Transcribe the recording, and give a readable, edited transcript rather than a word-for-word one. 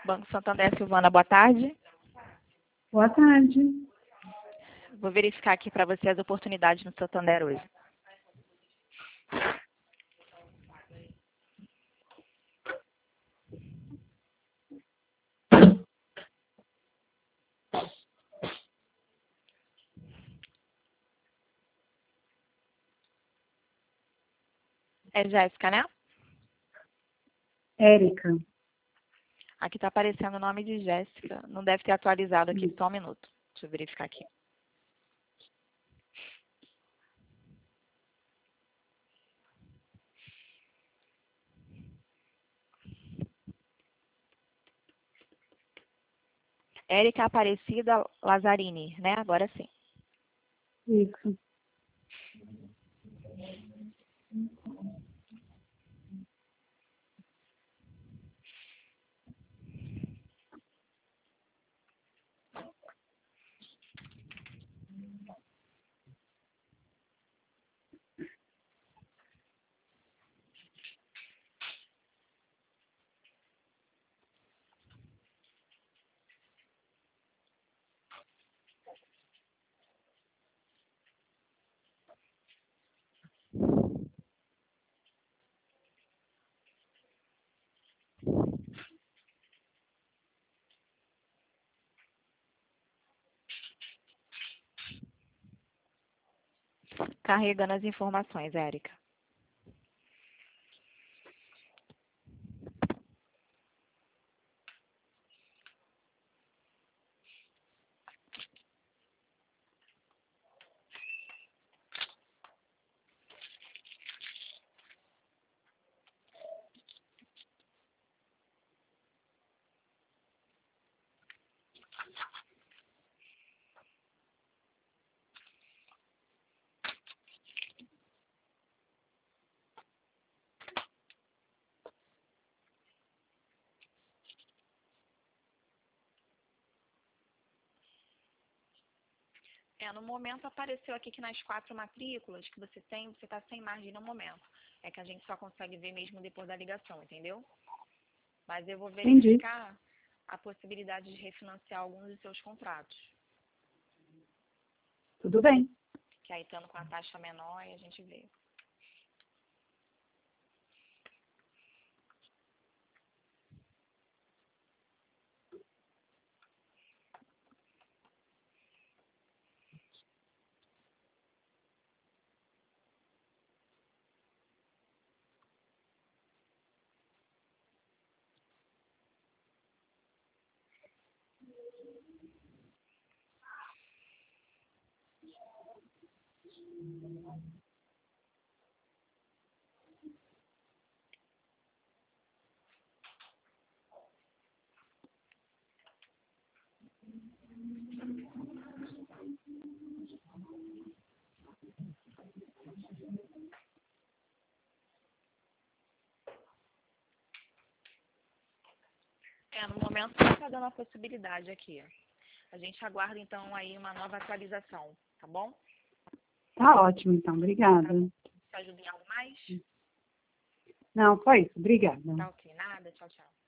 Banco Santander, Silvana, boa tarde. Boa tarde. Vou verificar aqui para você as oportunidades no Santander hoje. É Jéssica, né? Érica. Aqui está aparecendo o nome de Jéssica. Não deve ter atualizado aqui, só um minuto. Deixa eu verificar aqui. Érica Aparecida Lazzarini, né? Agora sim. Isso. Carregando as informações, Érica. No momento apareceu aqui que nas 4 matrículas que você tem, você está sem margem no momento. É que a gente só consegue ver mesmo depois da ligação, entendeu? Mas eu vou verificar a possibilidade de refinanciar alguns dos seus contratos. Tudo bem. Que aí estando com a taxa menor e a gente vê. No momento não está dando a possibilidade aqui. A gente aguarda então aí uma nova atualização, tá bom? Tá ótimo, então. Obrigada. Te ajuda em algo mais? Não, foi isso. Obrigada. Tá ok, nada. Tchau, tchau.